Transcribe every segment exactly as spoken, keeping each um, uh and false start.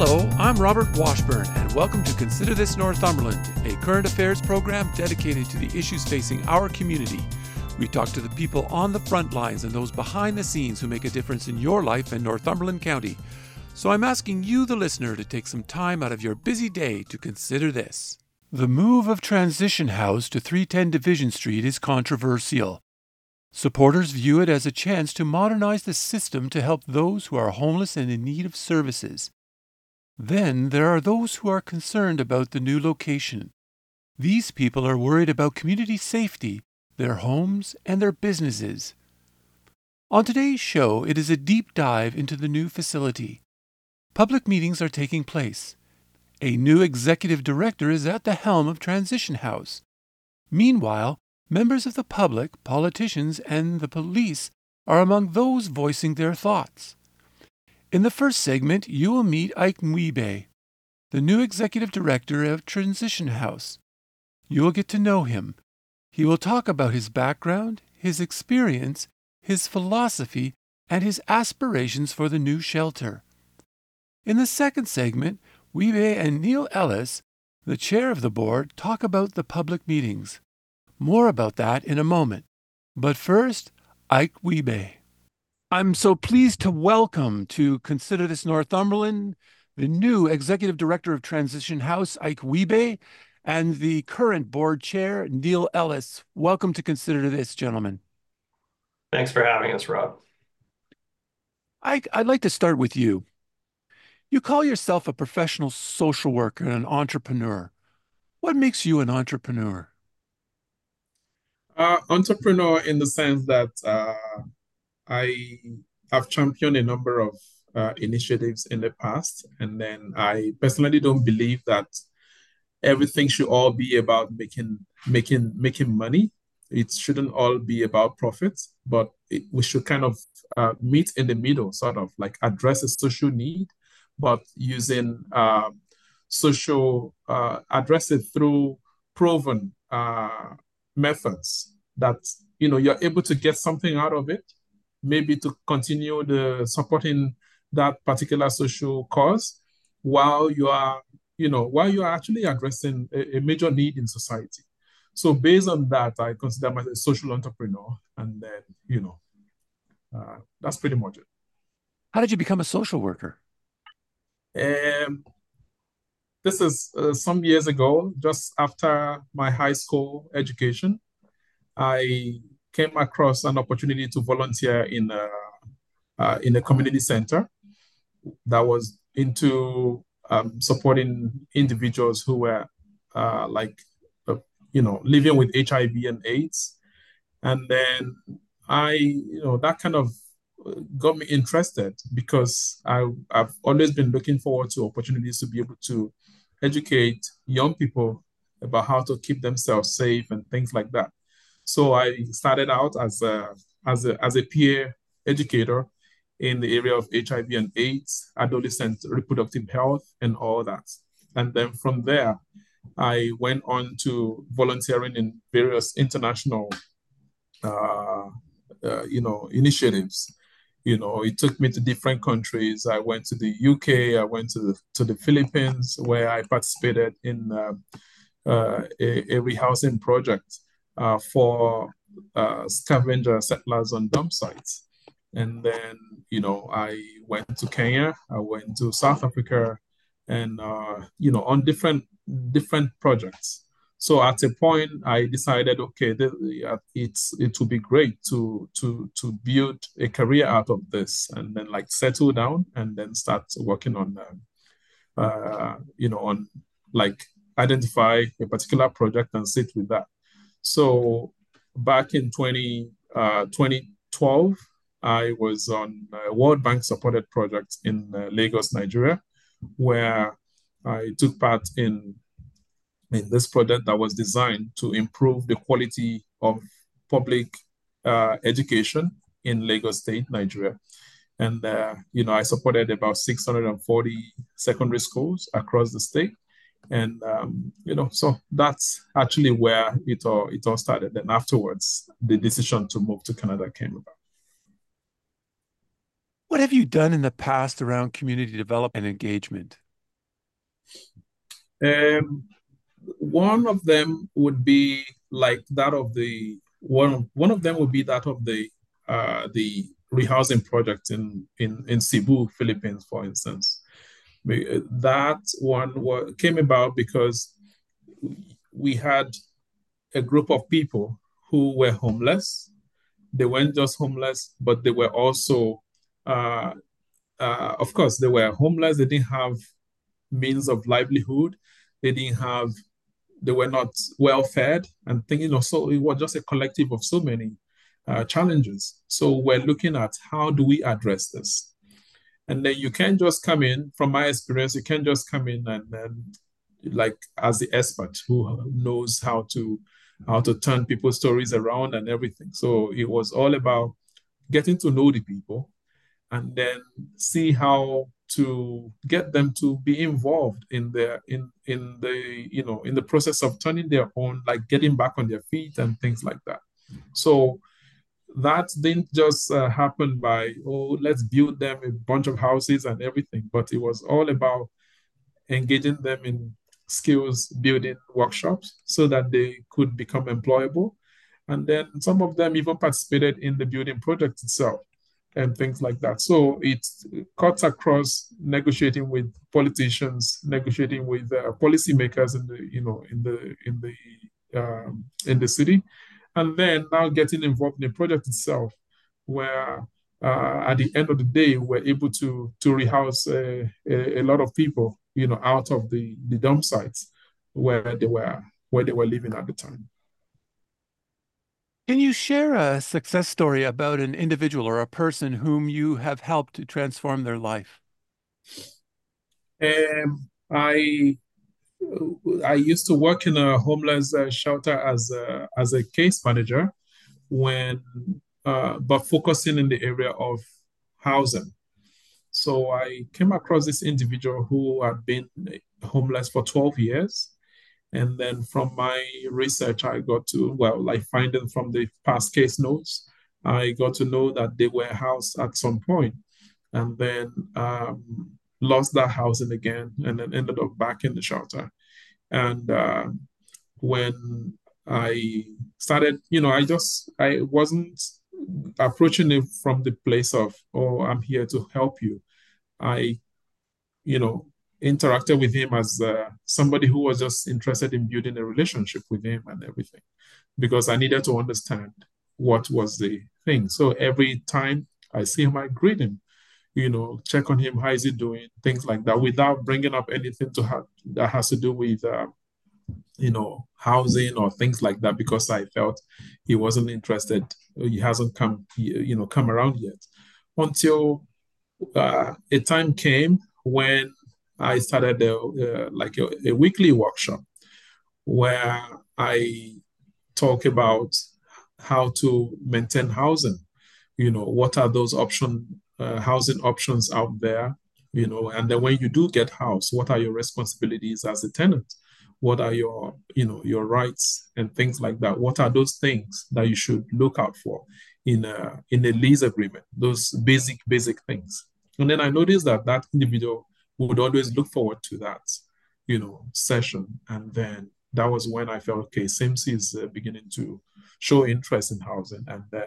Hello, I'm Robert Washburn, and welcome to Consider This Northumberland, a current affairs program dedicated to the issues facing our community. We talk to the people on the front lines and those behind the scenes who make a difference in your life in Northumberland County. So I'm asking you, the listener, to take some time out of your busy day to consider this. The move of Transition House to three ten Division Street is controversial. Supporters view it as a chance to modernize the system to help those who are homeless and in need of services. Then there are those who are concerned about the new location. These people are worried about community safety, their homes, and their businesses. On today's show, it is a deep dive into the new facility. Public meetings are taking place. A new executive director is at the helm of Transition House. Meanwhile, members of the public, politicians, and the police are among those voicing their thoughts. In the first segment, you will meet Ike Nwibe, the new executive director of Transition House. You will get to know him. He will talk about his background, his experience, his philosophy, and his aspirations for the new shelter. In the second segment, Nwibe and Neil Ellis, the chair of the board, talk about the public meetings. More about that in a moment. But first, Ike Nwibe. I'm so pleased to welcome to Consider This Northumberland the new Executive Director of Transition House, Ike Nwibe, and the current board chair, Neil Ellis. Welcome to Consider This, gentlemen. Thanks for having us, Rob. Ike, I'd like to start with you. You call yourself a professional social worker and an entrepreneur. What makes you an entrepreneur? Uh, entrepreneur in the sense that uh, I have championed a number of uh, initiatives in the past, and then I personally don't believe that everything should all be about making making making money. It shouldn't all be about profits, but it, we should kind of uh, meet in the middle, sort of like address a social need, but using uh, social uh, address it through proven uh, methods that you know you're able to get something out of it, maybe to continue the supporting that particular social cause while you are, you know, while you are actually addressing a, a major need in society. So based on that, I consider myself a social entrepreneur, and then, you know, uh, that's pretty much it. How did you become a social worker? Um, this is uh, some years ago, just after my high school education. I came across an opportunity to volunteer in a, uh, in a community center that was into um, supporting individuals who were uh, like, uh, you know, living with H I V and AIDS. And then I, you know, that kind of got me interested because I, I've always been looking forward to opportunities to be able to educate young people about how to keep themselves safe and things like that. So I started out as a as a as a peer educator in the area of H I V and AIDS, adolescent reproductive health, and all that. And then from there, I went on to volunteering in various international, uh, uh, you know, initiatives. You know, it took me to different countries. I went to the U K. I went to the to the Philippines, where I participated in uh, uh, a, a rehousing project uh, for uh, scavenger settlers on dump sites. And then, you know, I went to Kenya, I went to South Africa, and, uh, you know, on different different projects. So at a point, I decided, okay, th- yeah, it's it would be great to to to build a career out of this, and then like settle down, and then start working on, uh, uh, you know, on like identify a particular project and sit with that. So back in twenty, uh, twenty twelve, I was on a World Bank supported project in uh, Lagos, Nigeria, where I took part in, in this project that was designed to improve the quality of public uh, education in Lagos State, Nigeria. And, uh, you know, I supported about six hundred forty secondary schools across the state. And, um, you know, so that's actually where it all, it all started. And afterwards, the decision to move to Canada came about. What have you done in the past around community development and engagement? Um, one of them would be like that of the one. One of them would be that of the uh, the rehousing project in in in Cebu, Philippines, for instance. That one came about because we had a group of people who were homeless. They weren't just homeless, but they were also, uh, uh, of course, they were homeless. They didn't have means of livelihood. They didn't have, they were not well fed and thinking, you know, so it was just a collective of so many uh, challenges. So we're looking at how do we address this? And then you can't just come in, from my experience, you can't just come in and then like as the expert who knows how to how to turn people's stories around and everything. So it was all about getting to know the people and then see how to get them to be involved in their in in the you know in the process of turning their own, like getting back on their feet and things like that. So that didn't just uh, happen by, oh, let's build them a bunch of houses and everything, but it was all about engaging them in skills building workshops so that they could become employable. And then some of them even participated in the building project itself and things like that. So it cuts across negotiating with politicians, negotiating with uh, policymakers in the, you know, in the in the um, in the city, and then now getting involved in the project itself, where uh, at the end of the day, we're able to to rehouse a, a, a lot of people, you know, out of the the dump sites where they were where they were living at the time. Can you share a success story about an individual or a person whom you have helped to transform their life? Um, I I used to work in a homeless uh, shelter as a as a case manager when, uh, but focusing in the area of housing. So I came across this individual who had been homeless for twelve years. And then from my research, I got to, well, like finding from the past case notes, I got to know that they were housed at some point and then um, lost that housing again and then ended up back in the shelter. And uh, when I started, you know, I just, I wasn't approaching it from the place of, oh, I'm here to help you. I, you know, interacted with him as uh, somebody who was just interested in building a relationship with him and everything, because I needed to understand what was the thing. So every time I see him, I greet him, you know, check on him, how is he doing, things like that, without bringing up anything to have that has to do with, uh, you know, housing or things like that, because I felt he wasn't interested. He hasn't come, you know, come around yet. Until uh, a time came when I started a, uh, like a, a weekly workshop where I talk about how to maintain housing. You know, what are those option uh, housing options out there? You know, and then when you do get house, what are your responsibilities as a tenant? What are your, you know, your rights and things like that? What are those things that you should look out for in a in a lease agreement? Those basic basic things. And then I noticed that that individual would always look forward to that, you know, session. And then that was when I felt, okay, SIMSI is uh, beginning to show interest in housing. And then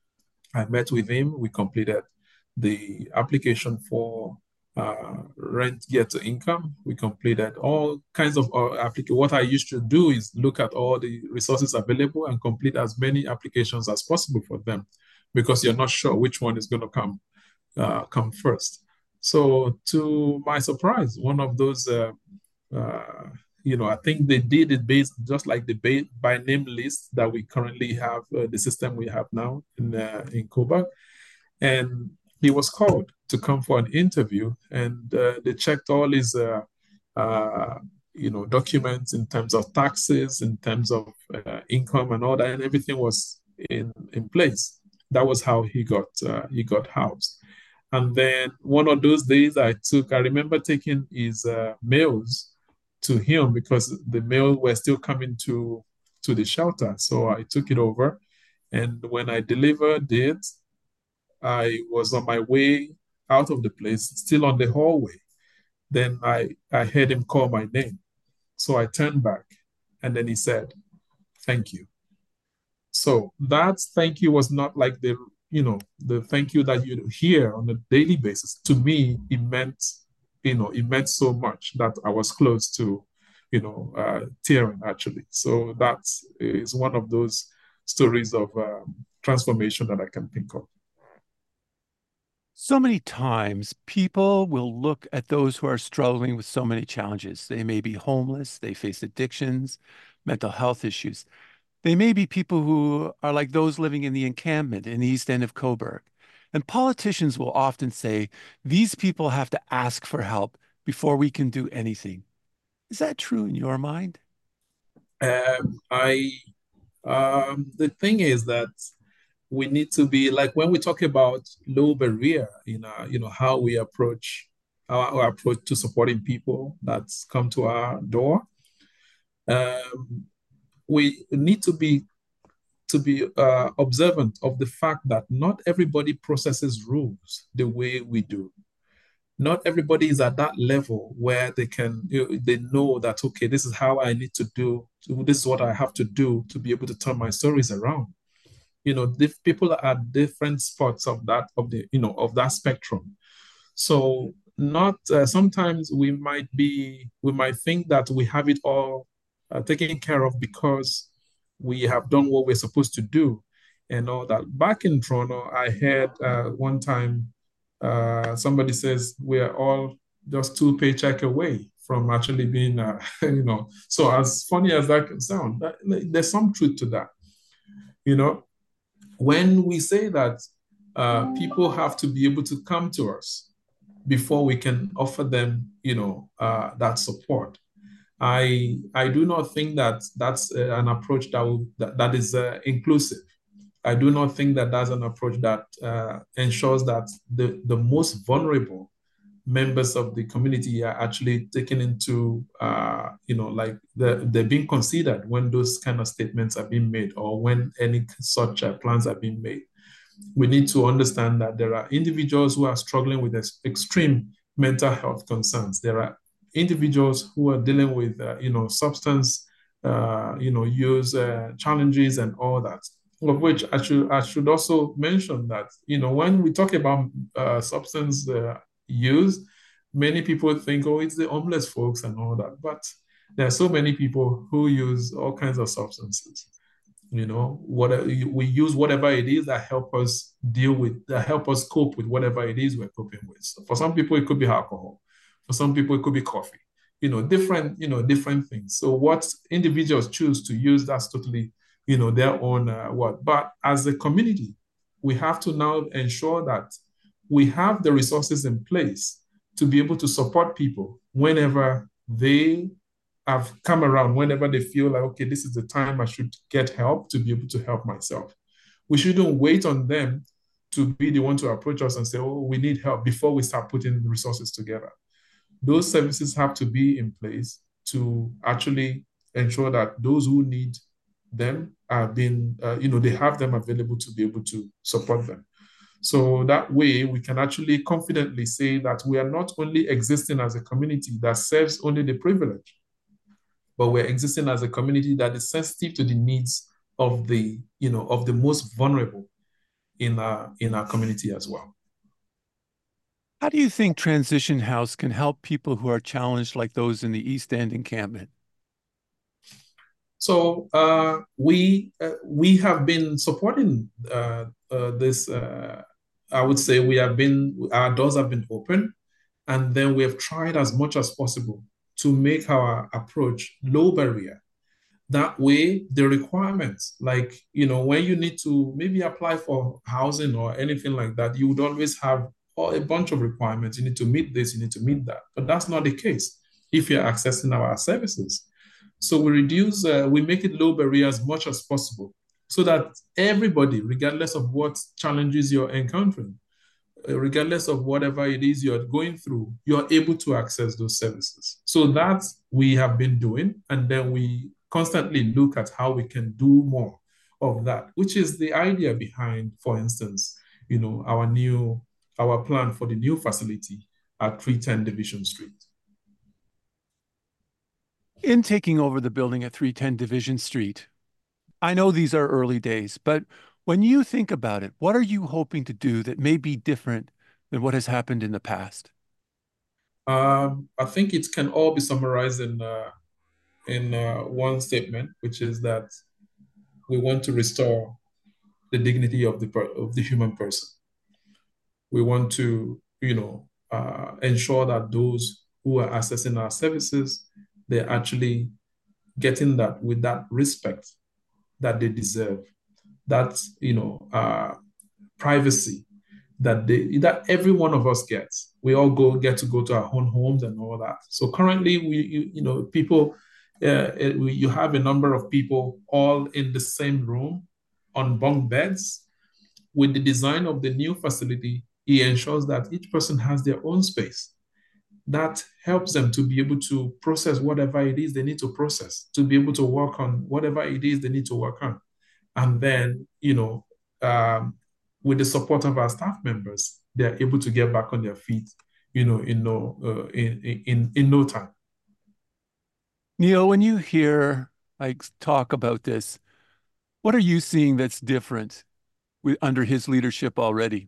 I met with him. We completed the application for uh, rent get to income. We completed all kinds of uh, applications. What I used to do is look at all the resources available and complete as many applications as possible for them, because you're not sure which one is going to come uh, come first. So to my surprise, one of those, uh, uh, you know, I think they did it based just like the ba- by name list that we currently have, uh, the system we have now in uh, in Koba, and he was called to come for an interview, and uh, they checked all his, uh, uh, you know, documents in terms of taxes, in terms of uh, income, and all that, and everything was in in place. That was how he got uh, he got housed. And then one of those days I took, I remember taking his uh, mails to him because the mail were still coming to to the shelter. So I took it over. And when I delivered it, I was on my way out of the place, still on the hallway. Then I, I heard him call my name. So I turned back and then he said, thank you. So that thank you was not like the, you know, the thank you that you hear on a daily basis. To me, it meant, you know, it meant so much that I was close to, you know, uh, tearing actually. So that is one of those stories of um, transformation that I can think of. So many times people will look at those who are struggling with so many challenges. They may be homeless, they face addictions, mental health issues. They may be people who are like those living in the encampment in the east end of Coburg. And politicians will often say, these people have to ask for help before we can do anything. Is that true in your mind? Um, I um, the thing is that we need to be like when we talk about low barrier in our, you know, how we approach our, our approach to supporting people that's come to our door. Um, we need to be to be uh, observant of the fact that not everybody processes rules the way we do. Not everybody is at that level where they can you know, they know that okay, this is how I need to do. This is what I have to do to be able to turn my stories around. You know, diff- people are at different spots of that of the you know of that spectrum. So not uh, sometimes we might be we might think that we have it all uh, taken care of because we have done what we're supposed to do and all that. Back in Toronto, I heard uh, one time uh, somebody says we're all just two paycheck away from actually being, uh, you know. So as funny as that can sound, that, there's some truth to that. You know, when we say that uh, people have to be able to come to us before we can offer them, you know, uh, that support. I I do not think that that's uh, an approach that will, that, that is uh, inclusive. I do not think that that's an approach that uh, ensures that the, the most vulnerable members of the community are actually taken into, uh, you know, like the, they're being considered when those kind of statements are being made or when any such uh, plans are being made. We need to understand that there are individuals who are struggling with ex- extreme mental health concerns. There are individuals who are dealing with, uh, you know, substance, uh, you know, use uh, challenges and all that. Of which I should I should also mention that you know when we talk about uh, substance uh, use, many people think oh it's the homeless folks and all that, but there are so many people who use all kinds of substances. You know what we use whatever it is that help us deal with that help us cope with whatever it is we're coping with. So for some people it could be alcohol, for some people it could be coffee, you know different you know different things. So what individuals choose to use, that's totally you know their own uh, what. But as a community we have to now ensure that we have the resources in place to be able to support people whenever they have come around, whenever they feel like, okay, this is the time I should get help to be able to help myself. We shouldn't wait on them to be the one to approach us and say, oh, we need help before we start putting resources together. Those services have to be in place to actually ensure that those who need them are being, uh, you know, they have them available to be able to support them. So that way we can actually confidently say that we are not only existing as a community that serves only the privileged, but we're existing as a community that is sensitive to the needs of the, you know, of the most vulnerable in our in our community as well. How do you think Transition House can help people who are challenged like those in the East End encampment? So uh, we uh, we have been supporting uh, uh, this. Uh, I would say we have been our doors have been open, and then we have tried as much as possible to make our approach low barrier. That way, the requirements, like, you know, when you need to maybe apply for housing or anything like that, you would always have a bunch of requirements. You need to meet this, you need to meet that. But that's not the case if you're accessing our services. So we reduce, uh, we make it low barrier as much as possible so that everybody, regardless of what challenges you're encountering, uh, regardless of whatever it is you're going through, you're able to access those services. So that we have been doing, and then we constantly look at how we can do more of that, which is the idea behind, for instance, you know, our new, our plan for the new facility at three ten Division Street. In taking over the building at three ten Division Street, I know these are early days, but when you think about it, what are you hoping to do that may be different than what has happened in the past? Um, I think it can all be summarized in uh, in uh, one statement, which is that we want to restore the dignity of the per- of the human person. We want to, you know, uh, ensure that those who are accessing our services, they're actually getting that with that respect that they deserve, that, you know, uh, privacy that they that every one of us gets. We all go get to go to our own homes and all that. So currently, we you, you know people, uh, it, we, you have a number of people all in the same room on bunk beds. With the design of the new facility, it ensures that each person has their own space. That helps them to be able to process whatever it is they need to process, to be able to work on whatever it is they need to work on. And then, you know, um, with the support of our staff members, they're able to get back on their feet, you know, in no uh, in, in in no time. Neil, when you hear like talk about this, what are you seeing that's different with, under his leadership already?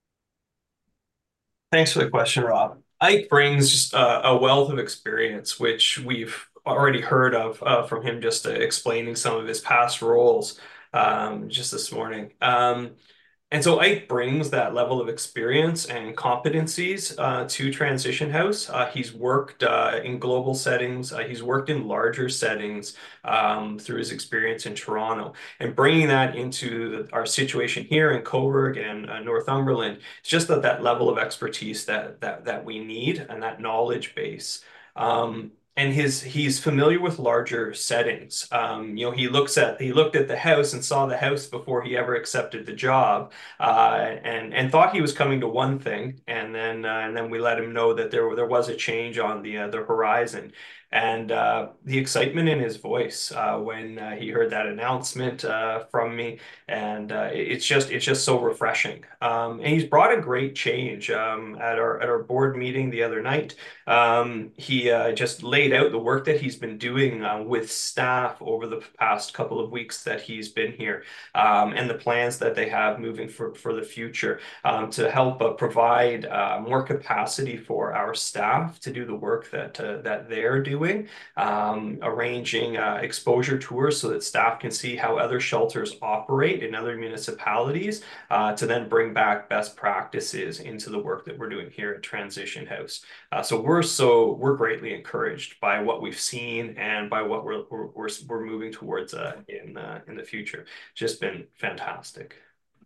Thanks for the question, Rob. Ike brings just uh, a wealth of experience, which we've already heard of uh, from him just uh, explaining some of his past roles um, just this morning. Um, And so Ike brings that level of experience and competencies uh, to Transition House. Uh, he's worked uh, in global settings. Uh, he's worked in larger settings um, through his experience in Toronto. And bringing that into the, our situation here in Cobourg and uh, Northumberland, it's just that that level of expertise that that that we need and that knowledge base. Um, and his he's familiar with larger settings. Um, you know, he looks at he looked at the house and saw the house before he ever accepted the job, uh, and and thought he was coming to one thing, and then uh, and then we let him know that there there was a change on the uh, the horizon. And uh, the excitement in his voice uh, when uh, he heard that announcement uh, from me, and uh, it's just it's just so refreshing. Um, and he's brought a great change um, at our at our board meeting the other night. Um, he uh, just laid out the work that he's been doing uh, with staff over the past couple of weeks that he's been here, um, and the plans that they have moving for, for the future um, to help uh, provide uh, more capacity for our staff to do the work that uh, that they're doing, um, arranging uh, exposure tours so that staff can see how other shelters operate in other municipalities, uh, to then bring back best practices into the work that we're doing here at Transition House. Uh, so we're so we're greatly encouraged by what we've seen and by what we're we're we're, we're moving towards uh, in uh, in the future. Just been fantastic.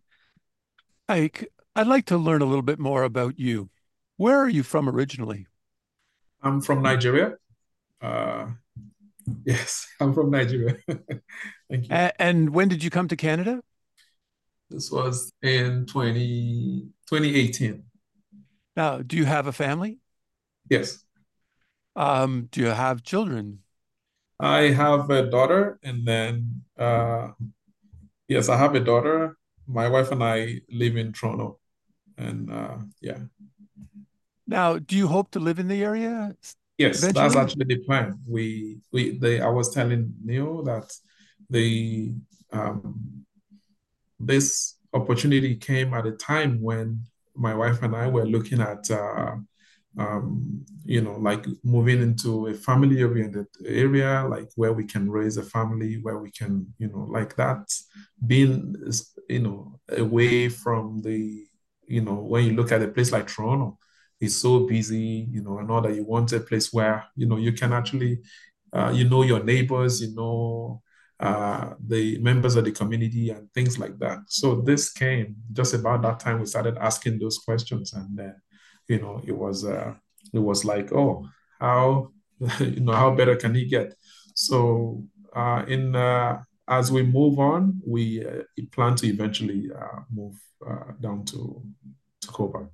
Ike, I'd like to learn a little bit more about you. Where are you from originally? I'm from Nigeria. Uh, yes, I'm from Nigeria. Thank you. A- and when did you come to Canada? This was in twenty twenty eighteen. Now, do you have a family? Yes, Um, do you have children? I have a daughter, and then uh, yes, I have a daughter. My wife and I live in Toronto, and uh, yeah. Now, do you hope to live in the area s- Yes, that's eventually? actually the plan. We we they I was telling Neil that the um this opportunity came at a time when my wife and I were looking at uh um you know like moving into a family oriented area, like where we can raise a family, where we can, you know, like that, being, you know, away from the, you know, when you look at a place like Toronto, it's so busy, you know, and all that. You want a place where, you know, you can actually, uh, you know, your neighbors, you know, uh, the members of the community and things like that. So this came just about that time we started asking those questions, and uh, you know, it was uh, it was like, oh, how you know how better can he get? So uh, in uh, as we move on, we uh, plan to eventually uh, move uh, down to to Cobar.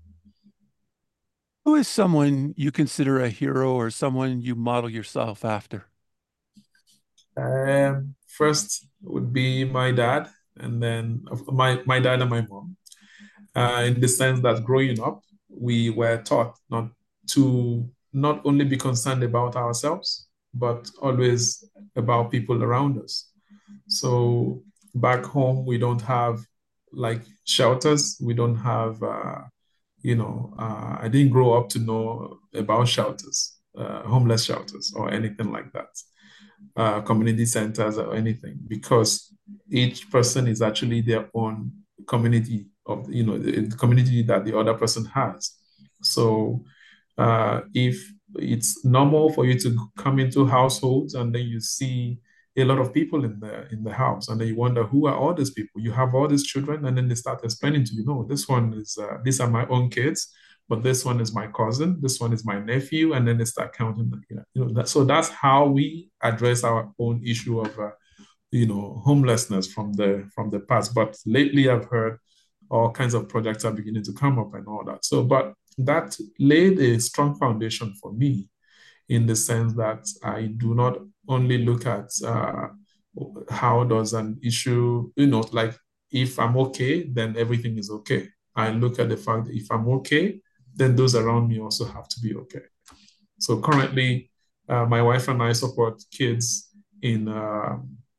Who is someone you consider a hero or someone you model yourself after? Um, first would be my dad, and then my my dad and my mom. Uh, in the sense that growing up, we were taught not to not only be concerned about ourselves, but always about people around us. So back home, we don't have like shelters. We don't have, uh, you know, uh, I didn't grow up to know about shelters, uh, homeless shelters or anything like that, uh, community centers or anything, because each person is actually their own community of, you know, the, the community that the other person has. So uh, if it's normal for you to come into households and then you see a lot of people in the in the house, and then you wonder who are all these people. You have all these children, and then they start explaining to you, no, this one is uh, these are my own kids, but this one is my cousin, this one is my nephew, and then they start counting. You know, you know that, so that's how we address our own issue of uh, you know homelessness from the from the past. But lately, I've heard all kinds of projects are beginning to come up and all that. So, but that laid a strong foundation for me, in the sense that I do not only look at uh, how does an issue, you know, like if I'm okay, then everything is okay. I look at the fact that if I'm okay, then those around me also have to be okay. So currently, uh, my wife and I support kids in uh,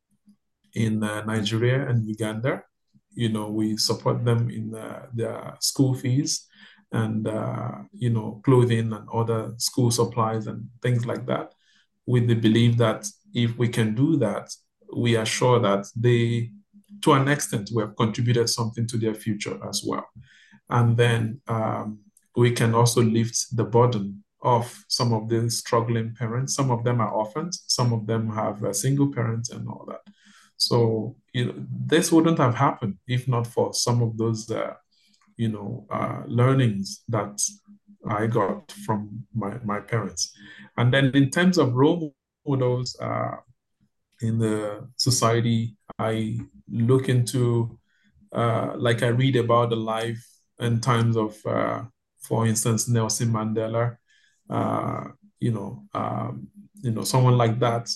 in uh, Nigeria and Uganda. You know, we support them in uh, their school fees and, uh, you know, clothing and other school supplies and things like that, with the belief that if we can do that, we are sure that they, to an extent, we have contributed something to their future as well. And then um, we can also lift the burden of some of the struggling parents. Some of them are orphans, some of them have a single parent and all that. So, you know, this wouldn't have happened if not for some of those, uh, you know, uh, learnings that I got from my, my parents. And then in terms of role models uh, in the society, I look into, uh, like I read about the life and times of, uh, for instance, Nelson Mandela, uh, you know, um, you know, someone like that.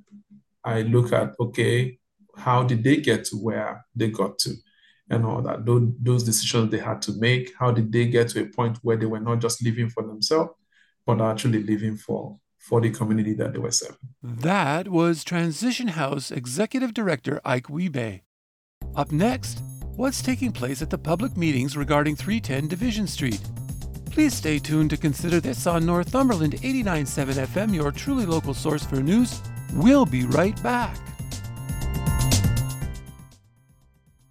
I look at, okay, how did they get to where they got to and all that, those, those decisions they had to make, how did they get to a point where they were not just living for themselves, but actually living for, for the community that they were serving. That was Transition House Executive Director Ike Wiebe. Up next, what's taking place at the public meetings regarding three ten Division Street? Please stay tuned to consider this on Northumberland eighty-nine point seven F M, your truly local source for news. We'll be right back.